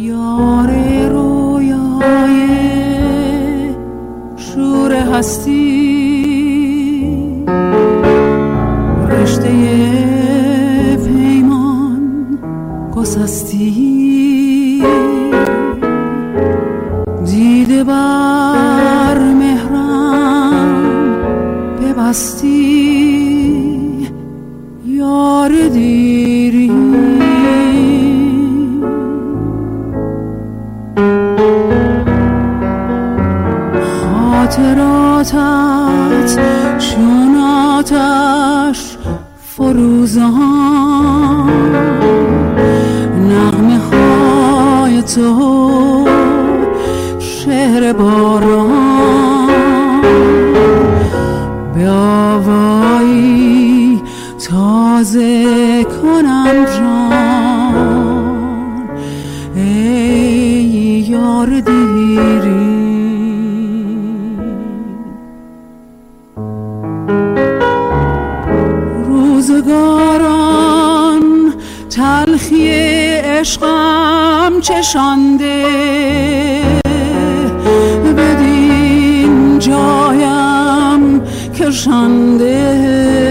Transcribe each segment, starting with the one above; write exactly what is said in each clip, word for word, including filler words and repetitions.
یار رویای شور هستی، رشته پیمان گسستی، دیده بر مهرم ببستی، یار دیری. خاطراتت چون آتش فروزان، نغمه های تو شعر باران، به آوایی تازه کنم جان، ای یار دیری. روزگاران تلخی عشقم چشانده، بدین جایم کشانده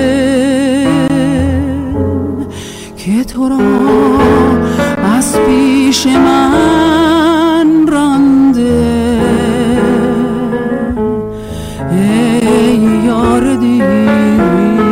که تو را از پیش من رانده، ای یار دیری.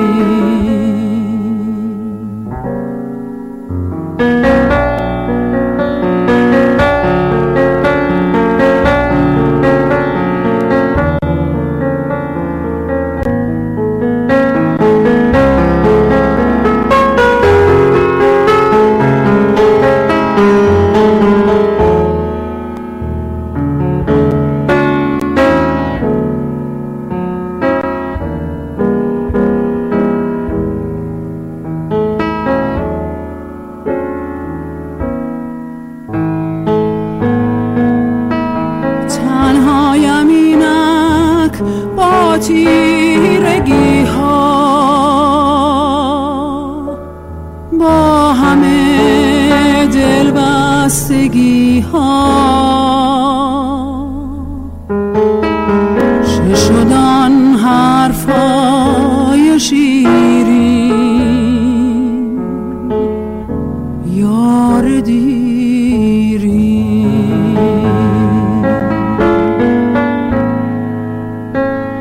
تیرگی ها با همه دل بستگی ها، چه شدن حرفای شیرین، یار دیری.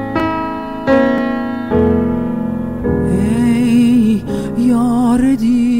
یار دیری.